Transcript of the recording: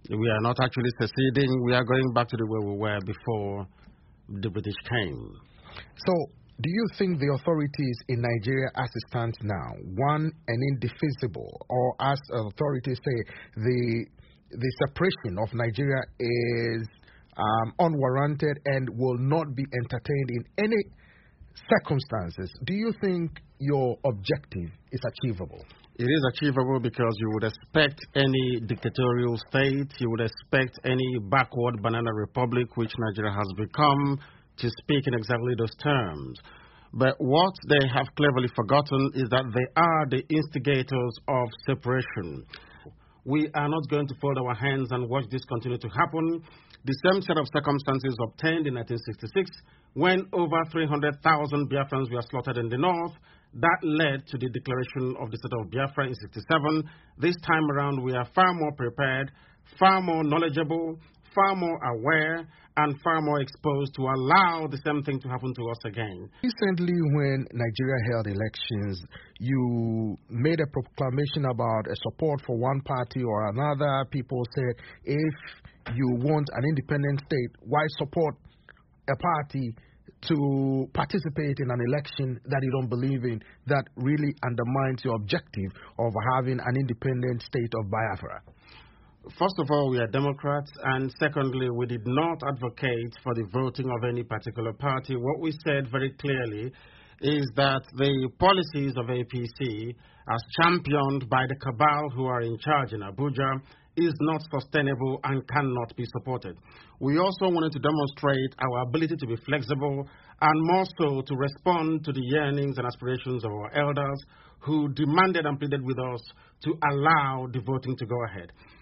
We are not actually seceding. We are going back to the way we were before the British came. So, do you think the authorities in Nigeria as it stands now, one and indefeasible, or as authorities say, the separation of Nigeria is unwarranted and will not be entertained in any circumstances? Do you think your objective is achievable? It is achievable because you would expect any dictatorial state, you would expect any backward banana republic, which Nigeria has become, to speak in exactly those terms. But what they have cleverly forgotten is that they are the instigators of separation. We are not going to fold our hands and watch this continue to happen. The same set of circumstances obtained in 1966 when over 300,000 Biafrans were slaughtered in the north. That led to the declaration of the state of Biafra in 1967. This time around, we are far more prepared, far more knowledgeable, far more aware, and far more exposed to allow the same thing to happen to us again. Recently, when Nigeria held elections, you made a proclamation about a support for one party or another. People said, if you want an independent state, why support a party to participate in an election that you don't believe in, that really undermines your objective of having an independent state of Biafra? First of all, we are Democrats, and secondly, we did not advocate for the voting of any particular party. What we said very clearly is that the policies of APC, as championed by the cabal who are in charge in Abuja, is not sustainable and cannot be supported. We also wanted to demonstrate our ability to be flexible and more so to respond to the yearnings and aspirations of our elders who demanded and pleaded with us to allow the voting to go ahead.